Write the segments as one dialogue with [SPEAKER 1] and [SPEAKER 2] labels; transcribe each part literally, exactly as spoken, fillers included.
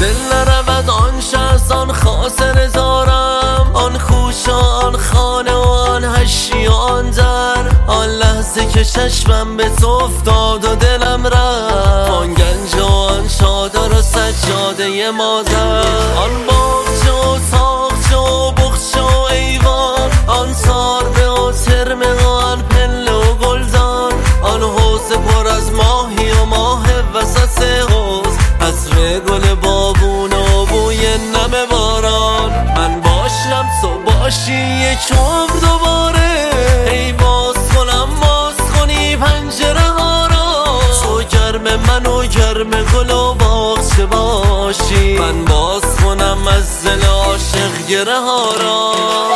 [SPEAKER 1] دل نرود آن شخص آن خاصر زارم، آن خوش و آن خانه و آن هشی و آن در، آن لحظه که چشمم به تو افتاد و دلم رفت، آن گنج و آن چادر و سجاده مادر، آن باغچه و تاقچه و بخچه و ایوان، آن ساربه و ترمه و آن پله و گلدان، آن حوض پر از ماهی و ماه وسط حوض، عطر گل بابون و بوی نم باران. من باشم تو باشی یک عمر دوباره، ای باز کنم باز کنی پنجره ها را، تو گرم من و گرم گل و باغچه باشی، من باز کنم از دل عاشق گره ها را.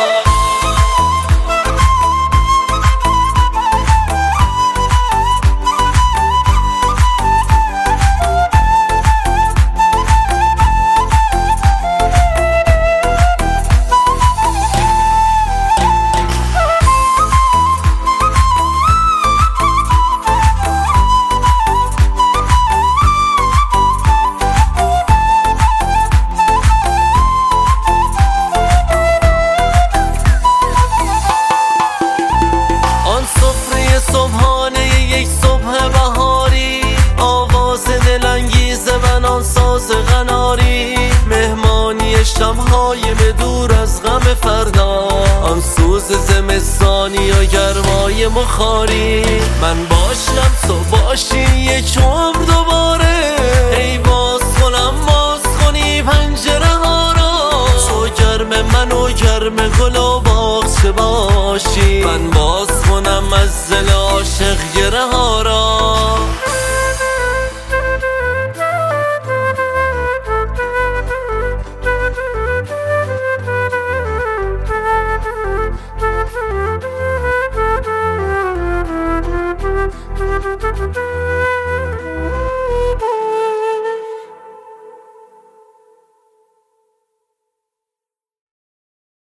[SPEAKER 1] صبحانه یک صبح بهاری، آواز دلانگیز من آن ساز قناری، مهمانی شمهای به دور از غم فردا، آن سوز زمستانی و گرمای بخاری. من باشم تو باشی یک عمر دوباره، ای باز کنم باز کنی پنجره ها را، تو گرم من و گرم گل و باغچه باشی، من باز کنم از دل عاشق گره ها را.